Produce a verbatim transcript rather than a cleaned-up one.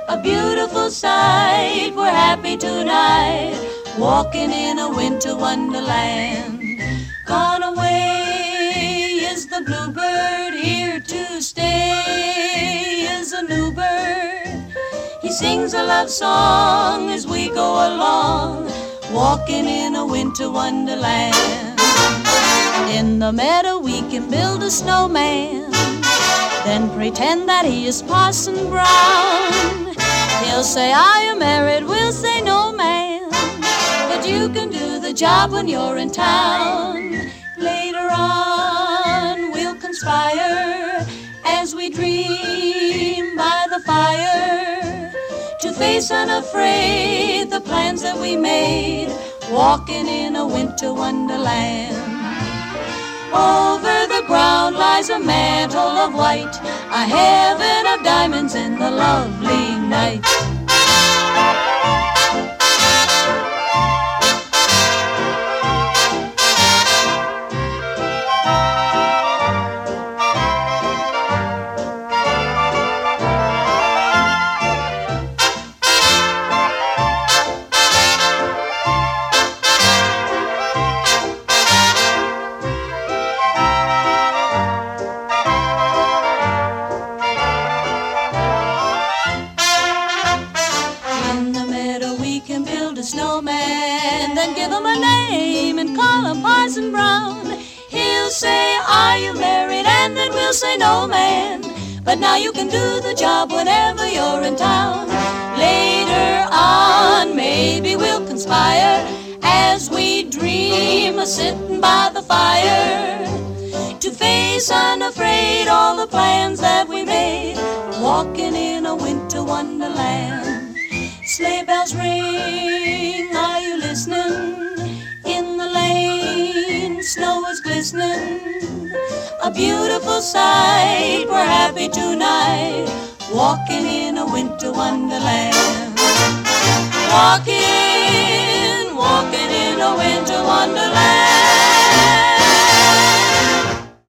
A beautiful sight, we're happy tonight, walking in a winter wonderland. Gone away is the bluebird, here to stay is a new bird. He sings a love song as we go along, walking in a winter wonderland. In the meadow we can build a snowman, then pretend that he is Parson Brown. He'll say, are you married? We'll say, no, man, but you can do the job when you're in town. Later on we'll conspire as we dream by the fire, to face unafraid the plans that we made, walking in a winter wonderland. Over the ground lies a mantle of white, a heaven of diamonds in the lovely night. Snowman, then give him a name and call him Parson Brown. He'll say, are you married? And then we'll say, no, man, but now you can do the job whenever you're in town. Later on maybe we'll conspire as we dream of sitting by the fire, to face unafraid all the plans that we made, walking in a winter wonderland. Sleigh bells ring, are you listening? In the lane, snow is glistening. A beautiful sight, we're happy tonight, walking in a winter wonderland. Walking, walking in a winter wonderland.